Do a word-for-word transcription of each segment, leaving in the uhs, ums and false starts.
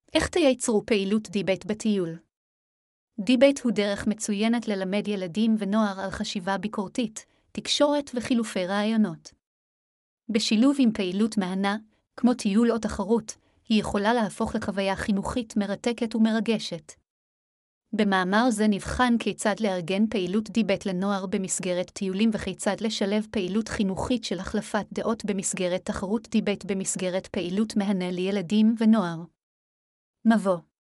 איך תייצרו פעילות דיבייט בטיול? דיבייט הוא דרך מצוינת ללמד ילדים ונוער על חשיבה ביקורתית, תקשורת וחילופי רעיונות. בשילוב עם פעילות מהנה, כמו טיול או תחרות, היא יכולה להפוך לחוויה חינוכית מרתקת ומרגשת. במאמר זה נבחן כיצד לארגן פעילות דיבייט לנוער במסגרת טיולים וכיצד לשלב פעילות חינוכית של החלפת דעות במסגרת תחרות דיבייט במסגרת פעילות מהנה לילדים ונוער. מבוא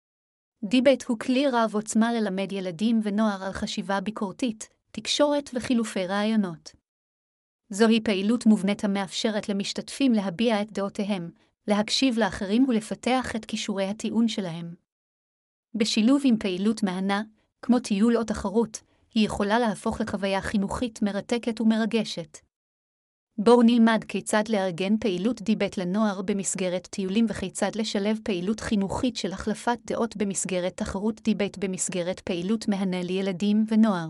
דיבייט הוא כלי רב עוצמה ללמד ילדים ונוער על חשיבה ביקורתית, תקשורת וחילופי רעיונות. זוהי פעילות מובנית המאפשרת למשתתפים להביע את דעותיהם, להקשיב לאחרים ולפתח את כישורי הטיעון שלהם. בשילוב עם פעילות מהנה, כמו טיול או תחרות, היא יכולה להפוך לחוויה חינוכית מרתקת ומרגשת. בואו נלמד כיצד לארגן פעילות דיבייט לנוער במסגרת טיולים וכיצד לשלב פעילות חינוכית של החלפת דעות במסגרת תחרות דיבייט במסגרת פעילות מהנה לילדים ונוער.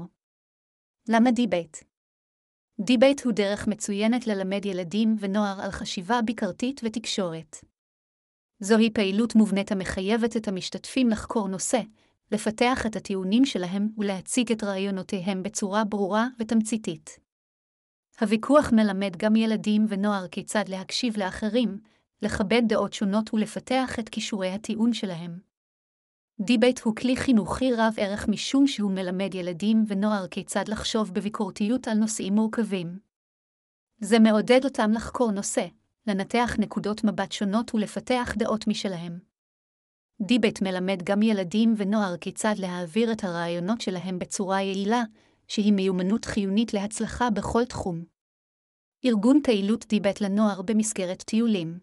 למה דיבייט? דיבייט הוא דרך מצוינת ללמד ילדים ונוער על חשיבה ביקורתית ותקשורת. זוהי פעילות מובנית המחייבת את המשתתפים לחקור נושא, לפתח את הטיעונים שלהם ולהציג את רעיונותיהם בצורה ברורה ותמציתית. הוויכוח מלמד גם ילדים ונוער כיצד להקשיב לאחרים, לכבד דעות שונות ולפתח את כישורי הטיעון שלהם. דיבייט הוא כלי חינוכי רב ערך משום שהוא מלמד ילדים ונוער כיצד לחשוב בביקורתיות על נושאים מורכבים. זה מעודד אותם לחקור נושא, לנתח נקודות מבט שונות ולפתח דעות משלהם. דיבייט מלמד גם ילדים ונוער כיצד להעביר את הרעיונות שלהם בצורה יעילה, שהיא מיומנות חיונית להצלחה בכל תחום. ארגון פעילות דיבייט לנוער במסגרת טיולים.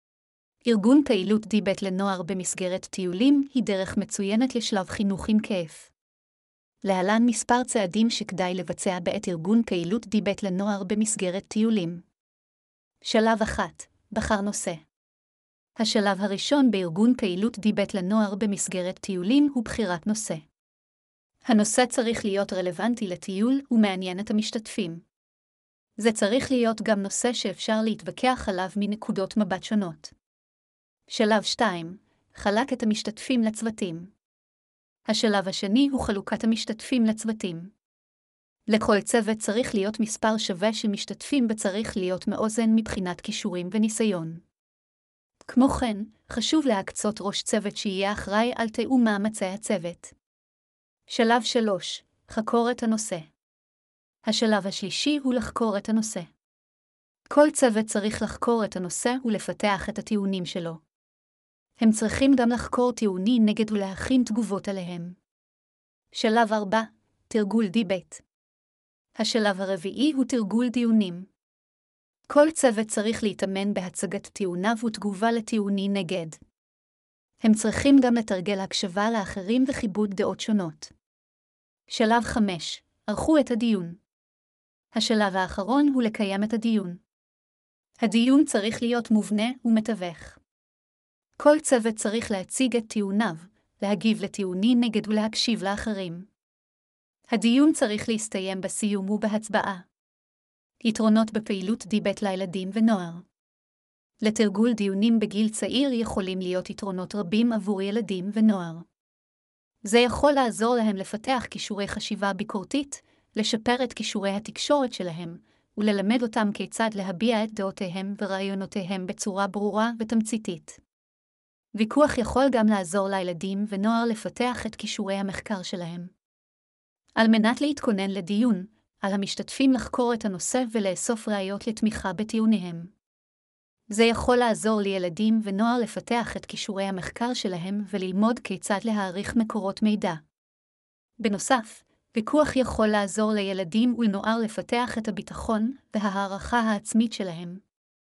ארגון פעילות דיבייט לנוער במסגרת טיולים היא דרך מצוינת לשלב חינוך עם כיף. להלן מספר צעדים שכדאי לבצע בעת ארגון פעילות דיבייט לנוער במסגרת טיולים. שלב אחת, בחר נושא. השלב הראשון בארגון פעילות דיבייט לנוער במסגרת טיולים הוא בחירת נושא. הנושא צריך להיות רלוונטי לטיול ומעניין את המשתתפים. זה צריך להיות גם נושא שאפשר להתווכח עליו מנקודות מבט שונות. שלב שתיים, חלק את המשתתפים לצוותים. השלב השני הוא חלוקת המשתתפים לצוותים. לכל צוות צריך להיות מספר שווה של משתתפים וצריך להיות מאוזן מבחינת כישורים וניסיון. כמו כן, חשוב להקצות ראש צוות שיהיה אחראי על תיאום מאמצי הצוות. שלב שלוש, חקור את הנושא. השלב השלישי הוא לחקור את הנושא. כל צוות צריך לחקור את הנושא ולפתח את הטיעונים שלו. הם צריכים גם לחקור טיעונים נגד ולהכין תגובות עליהם. שלב ארבע, תרגול דיבייט. השלב הרביעי הוא תרגול דיונים. כל צוות צריך להתאמן בהצגת טיעוניו ותגובה לטיעוני נגד. הם צריכים גם לתרגל הקשבה לאחרים וכיבוד דעות שונות. שלב חמש, ערכו את הדיון. השלב האחרון הוא לקיים את הדיון. הדיון צריך להיות מובנה ומתווך. כל צוות צריך להציג את טיעוניו, להגיב לטיעוני נגד ולהקשיב לאחרים. הדיון צריך להסתיים בסיום ובהצבעה. יתרונות בפעילות דיבייט לילדים ונוער. לתרגול דיונים בגיל צעיר יכולים להיות יתרונות רבים עבור ילדים ונוער. זה יכול לעזור להם לפתח כישורי חשיבה ביקורתית, לשפר את כישורי התקשורת שלהם, וללמד אותם כיצד להביע את דעותיהם ורעיונותיהם בצורה ברורה ותמציתית. ויכוח יכול גם לעזור לילדים ונוער לפתח את כישורי המחקר שלהם. על מנת להתכונן לדיון, על המשתתפים לחקור את הנושא ולאסוף ראיות לתמיכה בטיעוניהם. זה יכול לעזור לילדים ונוער לפתח את כישורי המחקר שלהם וללמוד כיצד להעריך מקורות מידע. בנוסף, ויכוח יכול לעזור לילדים ונוער לפתח את הביטחון וההערכה העצמית שלהם.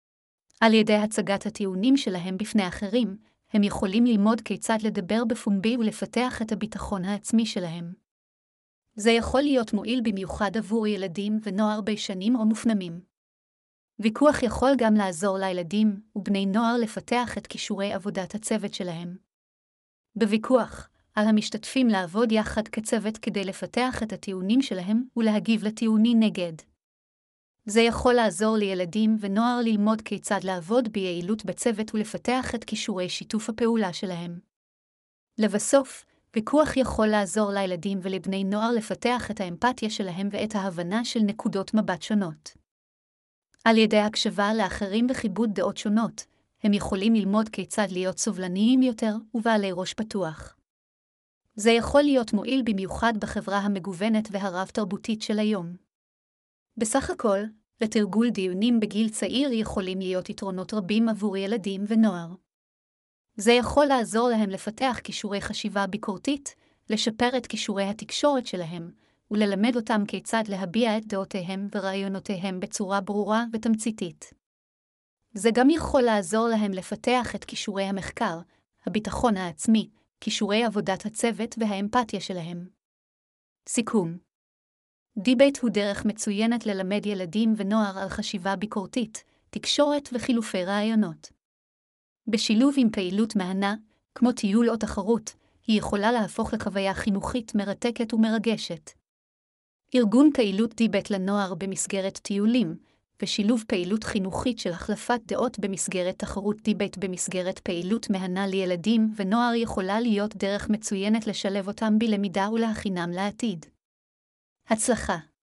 על ידי הצגת הטיעונים שלהם בפני אחרים, הם יכולים ללמוד כיצד לדבר בפומבי ולפתח את הביטחון העצמי שלהם. זה יכול להיות מועיל במיוחד עבור ילדים ונוער ביישנים או מופנמים. ויכוח יכול גם לעזור לילדים ובני נוער לפתח את כישורי עבודת הצוות שלהם. בוויכוח, על המשתתפים לעבוד יחד כצוות כדי לפתח את הטיעונים שלהם ולהגיב לטיעוני נגד. זה יכול לעזור לילדים ונוער ללמוד כיצד לעבוד ביעילות בצוות ולפתח את כישורי שיתוף הפעולה שלהם. לבסוף, ויכוח יכול לעזור לילדים ולבני נוער לפתח את האמפתיה שלהם ואת ההבנה של נקודות מבט שונות. על ידי הקשבה לאחרים וכיבוד דעות שונות, הם יכולים ללמוד כיצד להיות סובלניים יותר ובעלי ראש פתוח. זה יכול להיות מועיל במיוחד בחברה המגוונת והרב-תרבותית של היום. בסך הכל, לתרגול דיונים בגיל צעיר יכולים להיות יתרונות רבים עבור ילדים ונוער. זה יכול לעזור להם לפתח כישורי חשיבה ביקורתית, לשפר את כישורי התקשורת שלהם, וללמד אותם כיצד להביע את דעותיהם ורעיונותיהם בצורה ברורה ותמציתית. זה גם יכול לעזור להם לפתח את כישורי המחקר, הביטחון העצמי, כישורי עבודת הצוות והאמפתיה שלהם. סיכום. דיבייט הוא דרך מצוינת ללמד ילדים ונוער על חשיבה ביקורתית, תקשורת וחילופי רעיונות. בשילוב עם פעילות מהנה, כמו טיול או תחרות, היא יכולה להפוך לחוויה חינוכית מרתקת ומרגשת. ארגון פעילות דיבייט לנוער במסגרת טיולים, ושילוב פעילות חינוכית של החלפת דעות במסגרת תחרות דיבייט במסגרת פעילות מהנה לילדים ונוער יכולה להיות דרך מצוינת לשלב אותם בלמידה ולהכינם לעתיד. הצלחה.